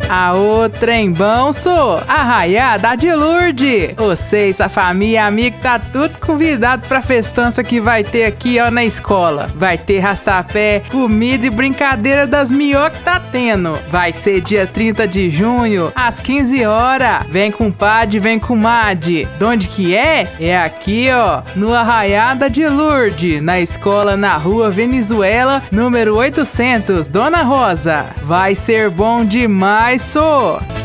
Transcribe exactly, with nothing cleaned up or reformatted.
A outra em bom, sou Arraiada de Lourdes. Vocês, a família e amigo, tá tudo convidado pra festança que vai ter aqui, ó, na escola. Vai ter rastapé, comida e brincadeira das mió que tá tendo. Vai ser dia trinta de junho, às quinze horas. Vem com o Padre, vem com o Madi. De onde que é? É aqui, ó, no Arraiada de Lourdes, na escola na rua Venezuela, número oitocentos, Dona Rosa. Vai ser bom demais, sou!